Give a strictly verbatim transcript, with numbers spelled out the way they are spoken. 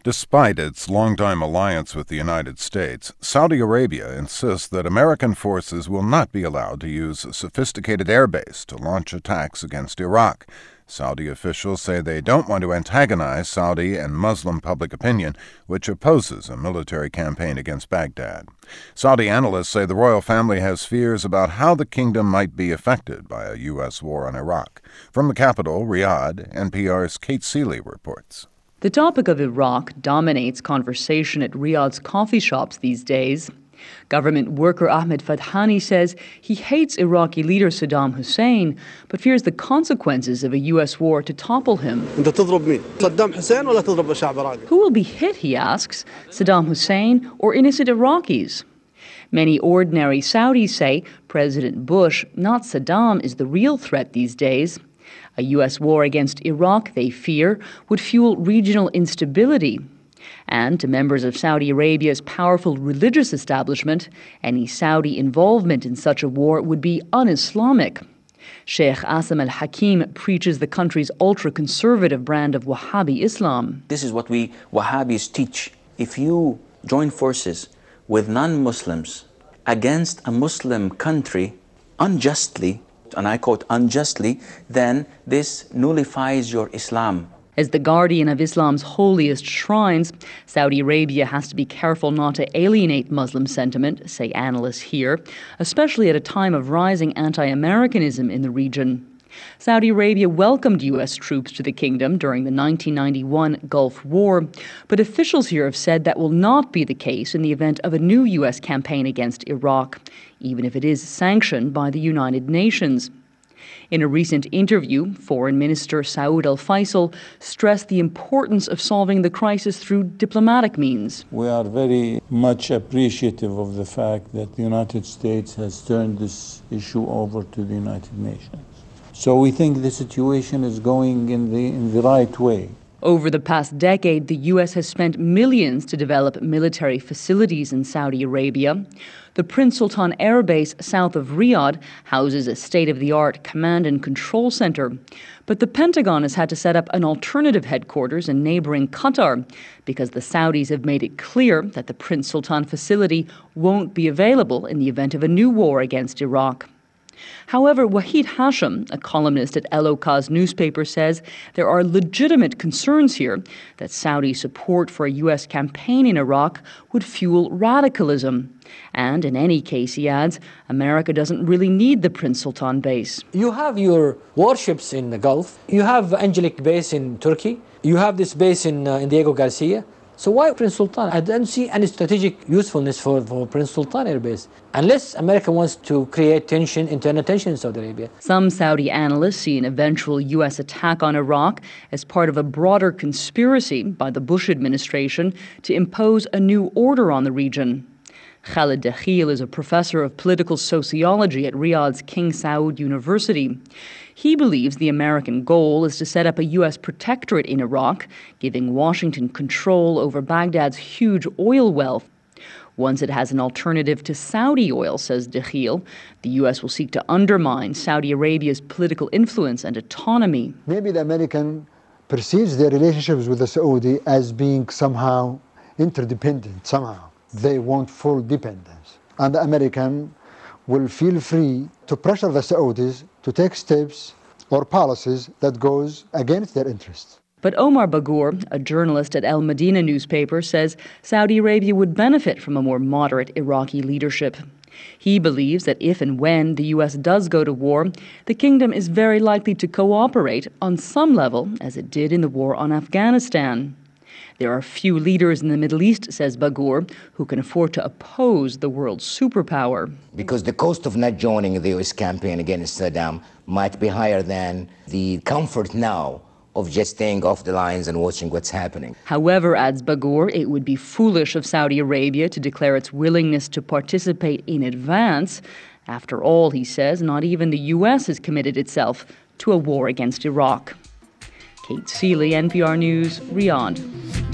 Despite its longtime alliance with the United States, Saudi Arabia insists that American forces will not be allowed to use a sophisticated airbase to launch attacks against Iraq. Saudi officials say they don't want to antagonize Saudi and Muslim public opinion, which opposes a military campaign against Baghdad. Saudi analysts say the royal family has fears about how the kingdom might be affected by a U S war on Iraq. From the capital, Riyadh, N P R's Kate Seeley reports. The topic of Iraq dominates conversation at Riyadh's coffee shops these days. Government worker Ahmed Fadhani says he hates Iraqi leader Saddam Hussein, but fears the consequences of a U S war to topple him. Who will be hit, he asks, Saddam Hussein or innocent Iraqis? Many ordinary Saudis say President Bush, not Saddam, is the real threat these days. A U S war against Iraq, they fear, would fuel regional instability. And to members of Saudi Arabia's powerful religious establishment, any Saudi involvement in such a war would be un-Islamic. Sheikh Asim al-Hakim preaches the country's ultra-conservative brand of Wahhabi Islam. This is what we Wahhabis teach. If you join forces with non-Muslims against a Muslim country unjustly, and I quote, unjustly, then this nullifies your Islam. As the guardian of Islam's holiest shrines, Saudi Arabia has to be careful not to alienate Muslim sentiment, say analysts here, especially at a time of rising anti-Americanism in the region. Saudi Arabia welcomed U S troops to the kingdom during the nineteen ninety-one Gulf War, but officials here have said that will not be the case in the event of a new U S campaign against Iraq, even if it is sanctioned by the United Nations. In a recent interview, Foreign Minister Saud al-Faisal stressed the importance of solving the crisis through diplomatic means. We are very much appreciative of the fact that the United States has turned this issue over to the United Nations. So we think the situation is going in the, in the right way. Over the past decade, the U S has spent millions to develop military facilities in Saudi Arabia. The Prince Sultan Air Base south of Riyadh houses a state-of-the-art command and control center. But the Pentagon has had to set up an alternative headquarters in neighboring Qatar because the Saudis have made it clear that the Prince Sultan facility won't be available in the event of a new war against Iraq. However, Wahid Hashim, a columnist at El Okaz newspaper, says there are legitimate concerns here that Saudi support for a U S campaign in Iraq would fuel radicalism. And in any case, he adds, America doesn't really need the Prince Sultan base. You have your warships in the Gulf. You have Angelic base in Turkey. You have this base in, uh, in Diego Garcia. So why Prince Sultan? I don't see any strategic usefulness for, for Prince Sultan Air Base, unless America wants to create tension, internal tension in Saudi Arabia. Some Saudi analysts see an eventual U S attack on Iraq as part of a broader conspiracy by the Bush administration to impose a new order on the region. Khalid Dakhil is a professor of political sociology at Riyadh's King Saud University. He believes the American goal is to set up a U S protectorate in Iraq, giving Washington control over Baghdad's huge oil wealth. Once it has an alternative to Saudi oil, says Dakhil, the U S will seek to undermine Saudi Arabia's political influence and autonomy. Maybe the American perceives their relationships with the Saudi as being somehow interdependent, somehow. They want full dependence. And the American will feel free to pressure the Saudis to take steps or policies that goes against their interests. But Omar Bagour, a journalist at Al Madina newspaper, says Saudi Arabia would benefit from a more moderate Iraqi leadership. He believes that if and when the U S does go to war, the kingdom is very likely to cooperate on some level, as it did in the war on Afghanistan. There are few leaders in the Middle East, says Bagour, who can afford to oppose the world's superpower. Because the cost of not joining the U S campaign against Saddam might be higher than the comfort now of just staying off the lines and watching what's happening. However, adds Bagour, it would be foolish of Saudi Arabia to declare its willingness to participate in advance. After all, he says, not even the U S has committed itself to a war against Iraq. Kate Seeley, N P R News, Riyadh.